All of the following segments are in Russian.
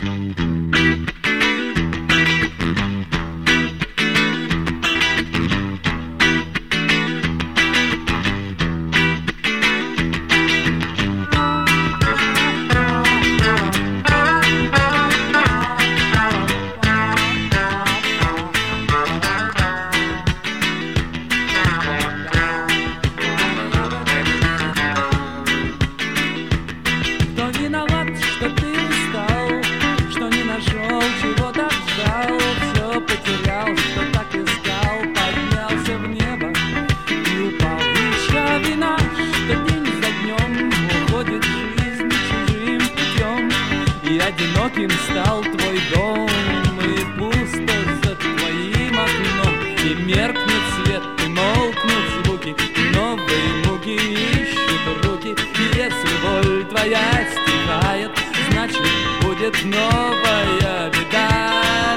Одиноким стал твой дом, и пусто за твоим окном, и меркнет свет, и молкнут звуки, новые муки ищут руки. И если боль твоя стихает, значит будет новая беда.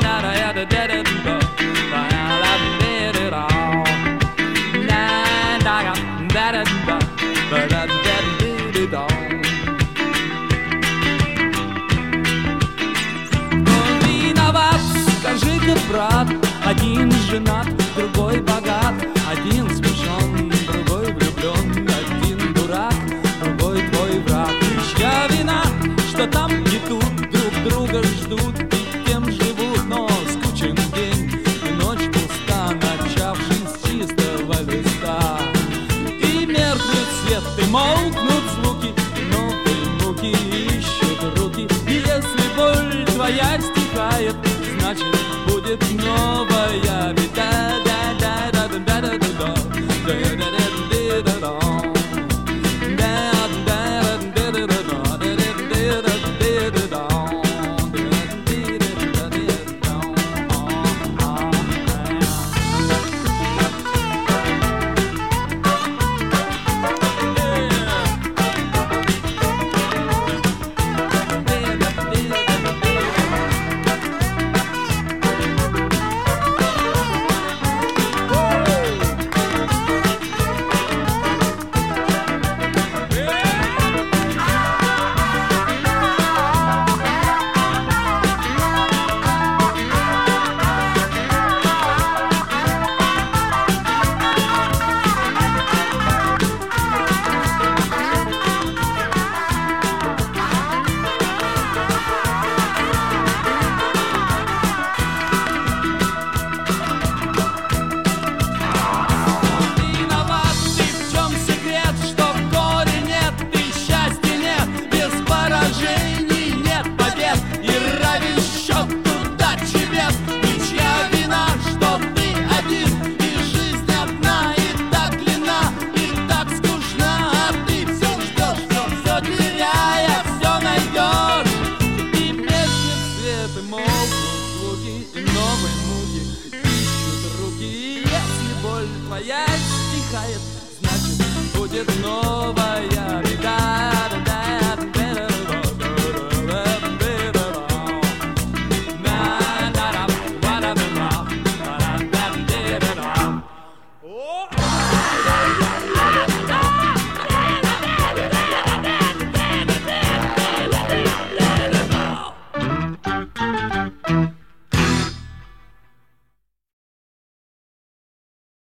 Брат, один женат, другой богат, один смешон, другой влюблен, один дурак, другой твой враг. И чья вина, что там и тут друг друга ждут, и тем живут, но скучен день, и ночь пуста, начавшись с чистого листа. И меркнет свет, и молкнут звуки, и новые муки ищут руки. И если боль твоя стихает, значит будет новая беда. Твоя стихает, значит будет новая